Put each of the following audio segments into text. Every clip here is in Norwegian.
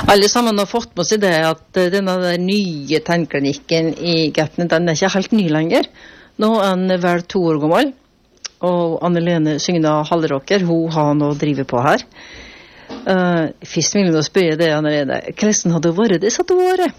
Alle sammen har fått med seg det at denne der nye tannklinikken i Gaupne, den ikke helt ny lenger. Nå er vel 2 år gammel, og Anne-Lene Sygna Halleråker, hun har nå drivet på her. Først vil jeg spørre det, Anne-Lene. Hvordan har det vært disse 2 årene?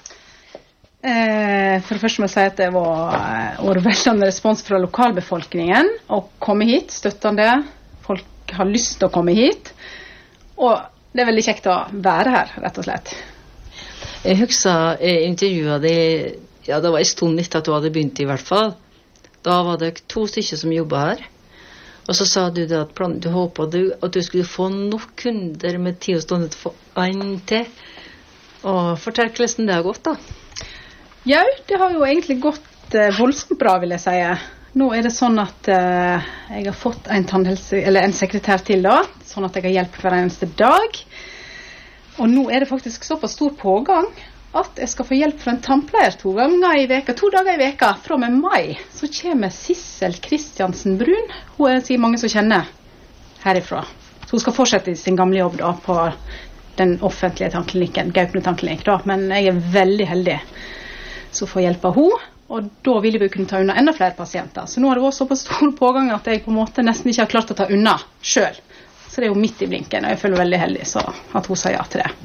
For det første må jeg si at det var veldig respons fra lokalbefolkningen å komme hit, støttende. Folk har lyst til å komme hit, og det veldig kjekt å være her, rett og slett. Jeg husker intervjuet deg, ja, det var en stund etter at du hadde begynt i hvert fall. Da var det 2 stykker som jobbet her. Og så sa du det at du håpet at du skulle få nok kunder med 10 stunder til å få en til. Og fortell hvordan det har gått da. Ja, det har jo egentlig gått voldsomt bra, vil jeg si. Nå er det sånn at jeg har fått en sekretær til da, sånn at jeg har hjelp hver eneste dag. Og nå er det faktisk såpass stor pågang at jeg skal få hjelp fra en tannpleier 2 ganger i veka, 2 dager i veka. Fra og med mai så kommer Sissel Kristiansen Brun. Hun er sikkert mange som kjenner herifra. Så hun skal fortsette sin gamle jobb da på den offentlige tannklinikken, Gaupne tannklinikk da. Men jeg er veldig heldig så får hjelp av henne. Og da vil vi kunne ta unna enda flere pasienter. Så nå har det vært såpass stor pågang at jeg på en måte nesten ikke har klart å ta unna selv. Så det er jo midt i blinken, og jeg føler veldig heldig så at hun sa ja til det.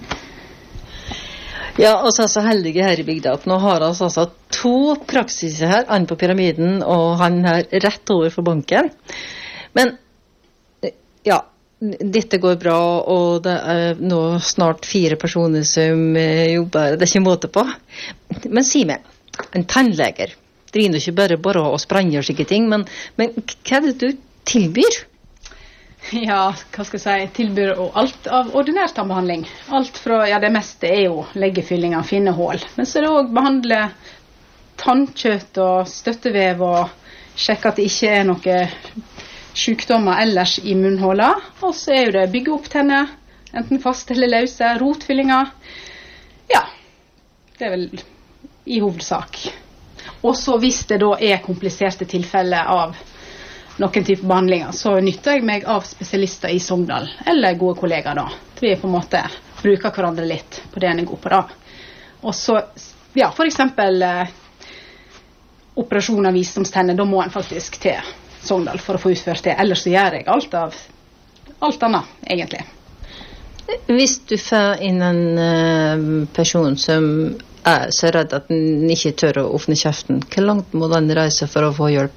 Ja, og så er så heldige her i bygda at nå har altså 2 praksiser her, han på pyramiden og han her rett over for banken. Men, ja, dette går bra, og det er nå snart 4 personer som jobber, det er ikke måte på. Men si meg, en tannleger driver ikke bare å sprenge og slike ting, men hva er det du tilbyr? Ja, hva skal jeg si, tilbyr alt av ordinær tannbehandling. Alt fra, ja, det meste er jo leggefyllinger, finne hål. Men så er det også behandle tannkjøtt og støttevev og sjekke at det ikke er noe sykdommer ellers i munnhåla. Og så er jo det bygge opp tenner, enten fast eller løse, rotfyllinger. Ja, det er vel i hovedsak. Og så hvis det da er kompliserte tilfeller av noen type behandlinger, så nytter jeg meg av spesialister i Sogndal, eller gode kollegaer da. Vi på en måte bruker hverandre litt på det en er god på da. Og så, ja, for eksempel operasjon av visdomstenner, da må en faktisk til Sogndal for å få utført det. Ellers så gjør jeg alt annet, egentlig. Hvis du får inn en person som er så redd at den ikke tør å åpne kjeften, hvor langt må den reise for å få hjelp?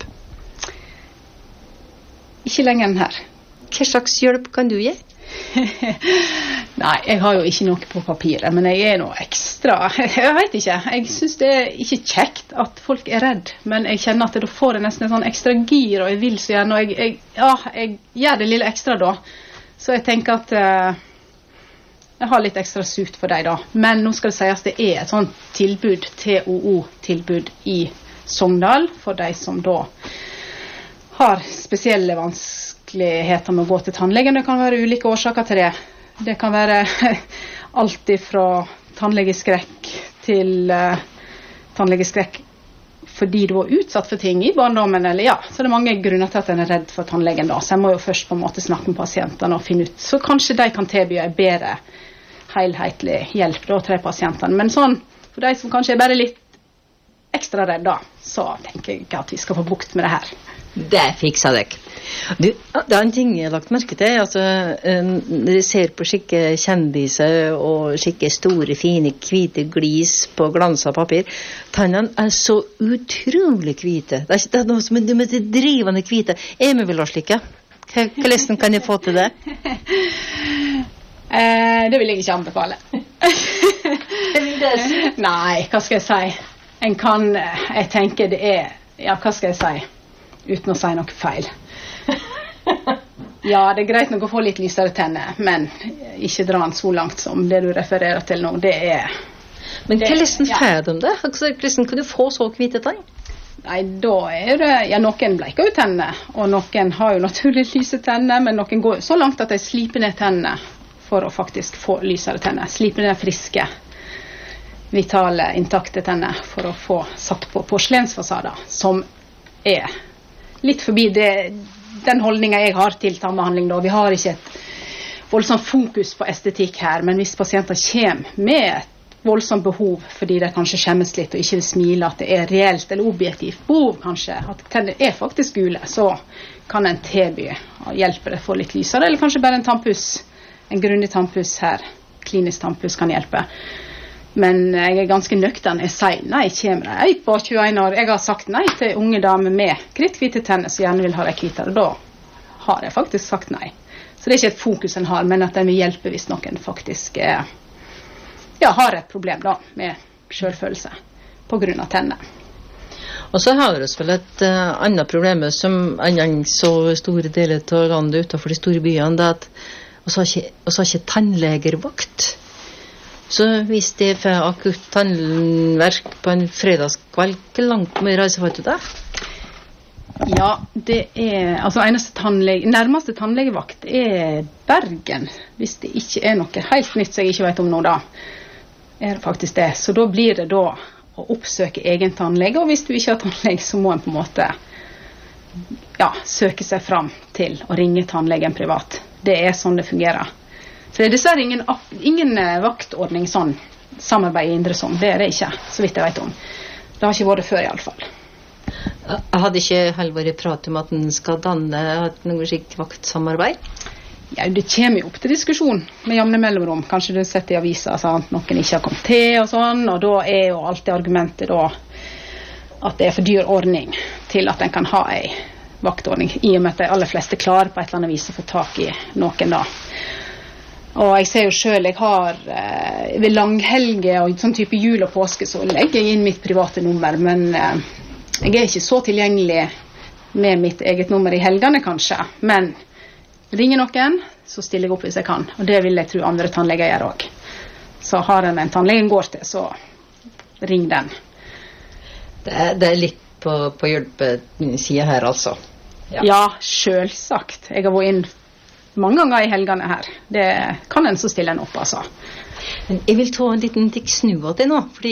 Ikke lenger enn her. Hva slags hjelp kan du gi? Nei, jeg har jo ikke noe på papiret, men jeg er noe ekstra. Jeg vet ikke. Jeg synes det er ikke kjekt at folk er redd, men jeg kjenner at da får jeg nesten en sånn ekstra gir, og jeg vil så gjerne, og jeg gjør det lille ekstra da. Så jeg tenker at jeg har litt ekstra sugt for deg da. Men nå skal det sies at det er et sånt tilbud, TOO-tilbud i Sogndal, for de som da har spesielle vanskeligheter med å gå til tannlegen. Det kan være ulike årsaker til det. Det kan være alt fra tannlegeskrekk til tannlegeskrekk fordi du var utsatt for ting i barndommen, eller ja, så det er mange grunner til at en er redd for tannlegen da. Så jeg må jo først på en måte snakke med pasientene og finne ut, så kanskje de kan tilby en bedre helhetlig hjelp da, til de pasientene. Men sånn, for de som kanskje er bare litt ekstra redd da, så tenker jeg at vi skal få bukt med det her. Det fikser deg. Du, det er en ting jeg har lagt merke til. Altså, når jeg ser på skikke kjendiser og skikke store, fine, hvite glis på glanset papir, tannene er så utrolig hvite. Det er ikke noe som er drivende hvite. Jeg vil ha slike. Hvordan kan jeg få til det? Det vil jeg ikke anbefale. Nei, hva skal jeg si? Jeg tenker det er, ja, hva skal jeg si? Uten å si noe feil. Ja, det er greit nok å få litt lysere tenner, men ikke dra den så langt som det du refererer til nå. Det er... Men hvordan får de det? Hvordan kan du få så hvite tenn? Nei, da er det... Ja, noen bleker ut tennene, og noen har jo naturlig lyse tenner, men noen går så langt at de sliper ned tennene for å faktisk få lysere tenner. Sliper ned friske, vitale, intakte tenner for å få satt på porselensfasader, som er litt forbi den holdningen jeg har til tannbehandling da. Vi har ikke et voldsomt fokus på estetikk her, men hvis pasienter kommer med et voldsomt behov fordi de kanskje skjemmes litt og ikke vil smile, at det reelt eller objektivt behov kanskje, at tennene faktisk gule, så kan en tilby å hjelpe det å få litt lysere, eller kanskje bare en tannpuss, en grundig tannpuss her, klinisk tannpuss kan hjelpe. Men jeg ganske nøktern. Jeg sier nei, kommer jeg på 21 år. Jeg har sagt nei til unge damer med kritthvite tenner som gjerne vil ha det hvitere. Da har jeg faktisk sagt nei. Så det ikke et fokus en har, men at den vil hjelpe hvis noen faktisk har et problem da, med selvfølelse på grunn av tennene. Og så har vi vel et annet problem som annet så store deler av landet utenfor de store byene, det at vi har ikke tannlegervakt. Så hvis det er akutt tannverk på en fredagskveld, hvor langt må jeg reise for til det? Ja, det altså nærmeste tannlegevakt Bergen, hvis det ikke noe helt nytt som jeg ikke vet om nå da. Det faktisk det. Så da blir det da å oppsøke egen tannlege, og hvis du ikke har tannlege, så må en på en måte søke seg fram til å ringe tannlegen privat. Det sånn det fungerer. Så det dessverre ingen vaktordning sånn, samarbeid i Indre Sogn. Det det ikke, så vidt jeg vet om. Det har ikke vært før i alle fall. Jeg hadde ikke heller vært prat om at den skal danne noe slikt vaktsamarbeid? Ja, det kommer jo opp til diskusjon med jevne mellomrom. Kanskje du sett i aviser at noen ikke har kommet til og sånn, og da jo alltid argumentet da at det for dyr ordning til at en kan ha en vaktordning, i og med at de aller fleste klarer på et eller annet vis å få tak i noen da. Og jeg ser jo selv, jeg har ved langhelge og sånn type jul og påske, så legger jeg inn mitt private nummer, men jeg ikke så tilgjengelig med mitt eget nummer i helgene kanskje. Men ringer noen, så stiller jeg opp hvis jeg kan, og det vil jeg tro andre tannleger gjør også. Så har en tannlegen går til, så ring den. Det litt på hjelpesiden her altså? Ja, selvsagt. Jeg har vært inn mange ganger i helgene her. Det kan en så stille en opp, altså. Men jeg vil ta en liten tikk snu av det nå, fordi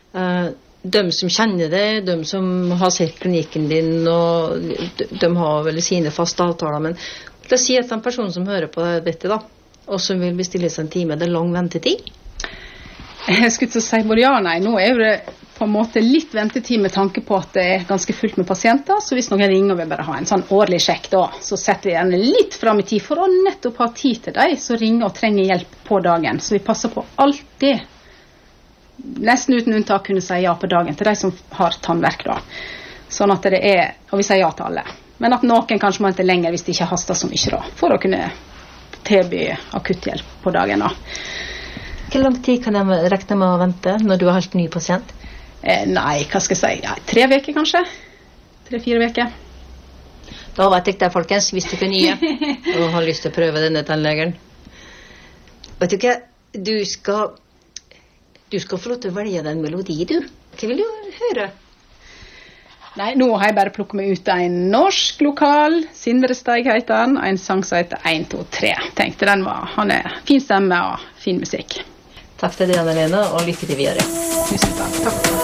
de som kjenner det, de som har sett klinikken din, og de har vel sine faste avtaler, men la oss si at en person som hører på dette da, og som vil bestille seg en time, det lang ventetid? Jeg skulle til å si både ja og nei. Nå det på en måte litt ventetid med tanke på at det ganske fullt med pasienter, så hvis noen ringer og vil bare ha en sånn årlig sjekk da, så setter vi gjerne litt frem i tid for å nettopp ha tid til deg som ringer og trenger hjelp på dagen. Så vi passer på alt det. Nesten uten unntak kunne si ja på dagen til de som har tannverk da. Sånn at det og vi sier ja til alle. Men at noen kanskje må vente lenger hvis det ikke haster så mye da, for å kunne tilby akutthjelp på dagen da. Hvor lang tid kan jeg regne med å vente når du helt ny pasient? Nei, hva skal jeg si? 3 uker kanskje? 3-4 uker. Da vet jeg det, folkens, hvis du er nye og har lyst til å prøve denne tannlegen. Vet du hva? Du skal få lov til å velge den melodi, du. Hva vil du høre? Nei, nå har jeg bare plukket meg ut en norsk lokal, Sindre Steig heter han, en sang som heter 1, 2, 3. Tenkte han fin stemme og fin musikk. Takk til deg, Anna-Lena, og lykke til videre. Tusen takk.